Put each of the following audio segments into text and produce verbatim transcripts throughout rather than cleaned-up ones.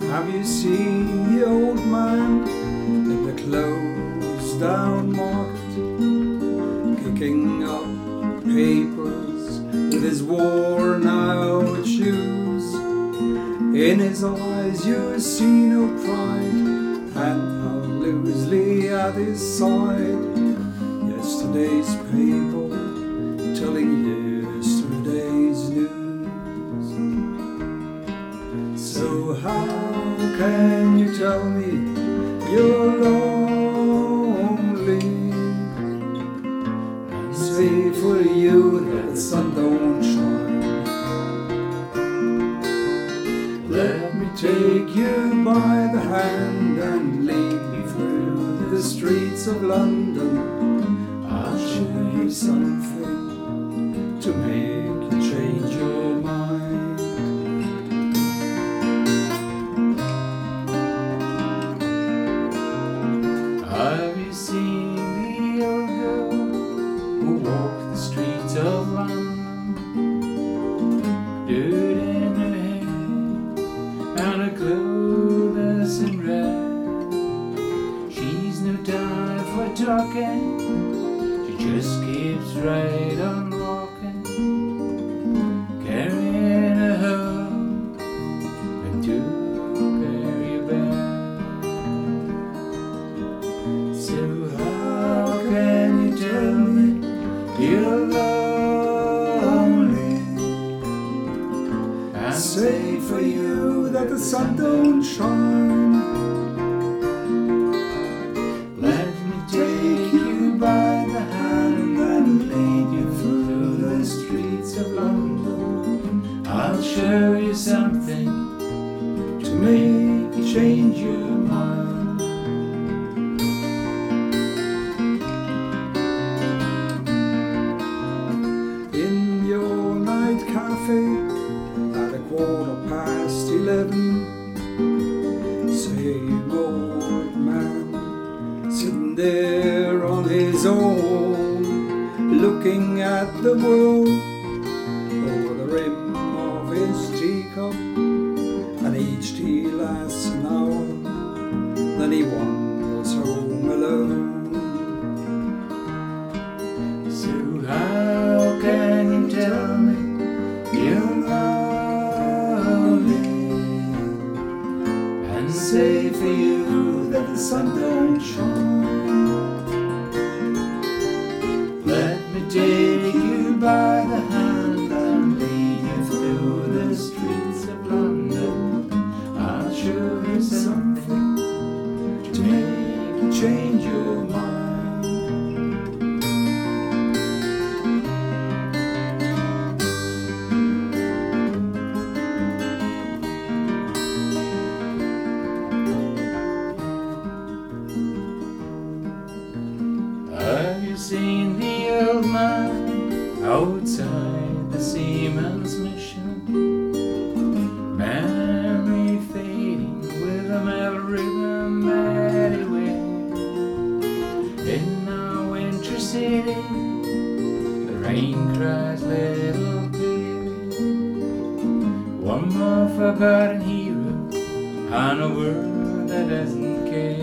Have you seen the old man in the closed down market, kicking up papers with his worn out shoes? In his eyes you see no pride, and how loosely at his side yesterday's paper telling yesterday's news. So how can you tell me you're lonely? I say for you that the sun don't shine. Let me take you by the hand and lead you through the streets of London. I'll show you something to make you change your mind. Have you seen the old girl who walked the streets of London? Dirt in her hair and her clothes in red. She's no time for talking, she just keeps right on walking, carrying a hoe and two carry bags. So how can you tell me you're lonely? I say for you that the sun don't shine. Let me take you by the hand and lead you through the streets of London. I'll show you something to make you change your mind. In your night cafe at a quarter past eleven, same old man sitting there on his own, looking at the world over the rim of his teacup, and each tea lasts an hour, then he wanders home alone. So how can you tell me you're lonely, and say for you that the sun don't shine? Let me take you by the hand and lead you through the streets of London. I'll show you something to make you change your mind. Have you seen the old man outside the Seaman's Mission? Memory fading with a metal ribbon that he wears. In our winter city, the rain cries little baby. One more forgotten hero on a world that doesn't care.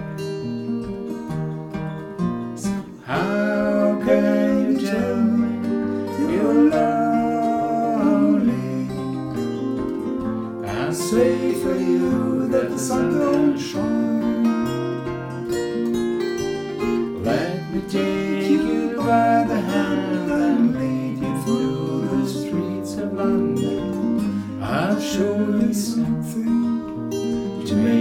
How can you tell me you're lonely? I say for you that the sun don't shine. Let me take you by the hand and lead you through the streets of London. I'll show you something to make